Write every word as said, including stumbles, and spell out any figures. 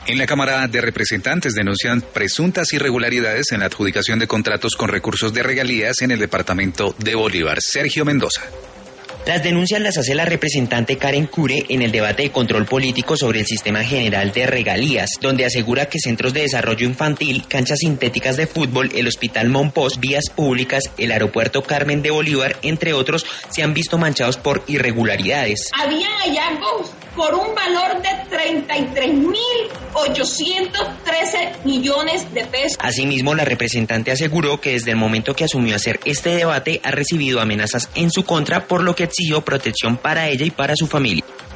En la Cámara de Representantes denuncian presuntas irregularidades en la adjudicación de contratos con recursos de regalías en el departamento de Bolívar. Sergio Mendoza. Las denuncias las hace la representante Karen Cure en el debate de control político sobre el sistema general de regalías, donde asegura que centros de desarrollo infantil, canchas sintéticas de fútbol, el Hospital Monpós, vías públicas, el aeropuerto Carmen de Bolívar, entre otros, se han visto manchados por irregularidades. Habían hallazgos por un valor de treinta y tres mil ochocientos trece millones de pesos. Asimismo, la representante aseguró que desde el momento que asumió hacer este debate ha recibido amenazas en su contra, por lo que exigió protección para ella y para su familia.